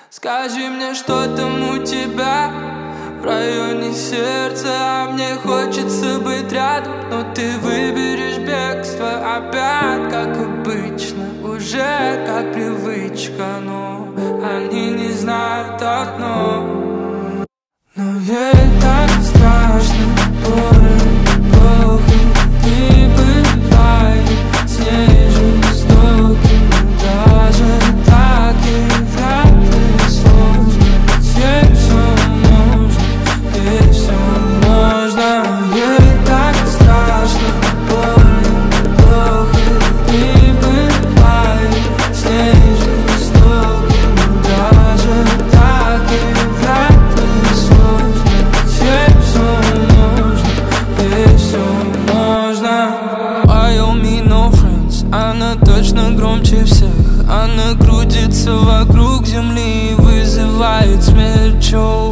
Скажи мне, что там у тебя в районе сердца, а мне хочется быть рядом, но ты выберешь бегство опять, как обычно, уже как привычка, но они не знают одно. Но ей так страшно, больно, плохо, не бывает с ней жестоким, но даже так и вряд ли сложно, ведь ей все можно, ей все можно. Ей так страшно, больно, плохо, не бывает с ней жестоким, но даже так и вряд ли сложно, ведь ей все можно, ей все можно. Why you me no friends? Она точно громче всех. Она крутится вокруг земли и вызывает смерть.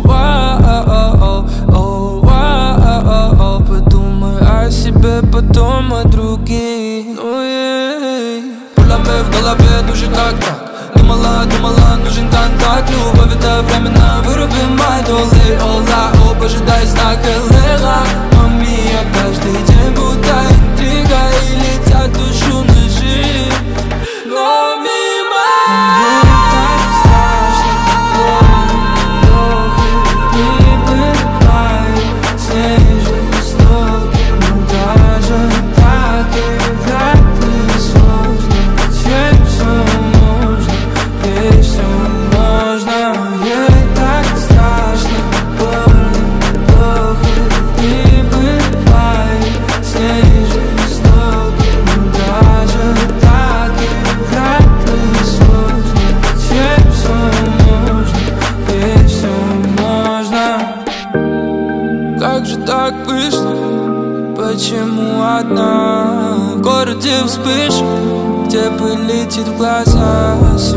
Подумай о себе, потом о других. Пулями в голове душит так. Думала, нужен контакт. Любовь это временно, вырубим айдолы. О, пожидай знак Элэла. Мамия, каждый день будто интрига и летят душу ножи. Но мимо. Ей так страшно, больно, плохо, не бывает с ней жестоким, но даже так и вряд ли сложно, ведь ей все можно, ей все можно. Ей так страшно, больно, плохо, не бывает с ней жестоким, но даже так и вряд ли сложно, ведь ей все можно, ей все можно. Как же так вышло? Почему одна в городе вспышек, где пыль летит в глаза?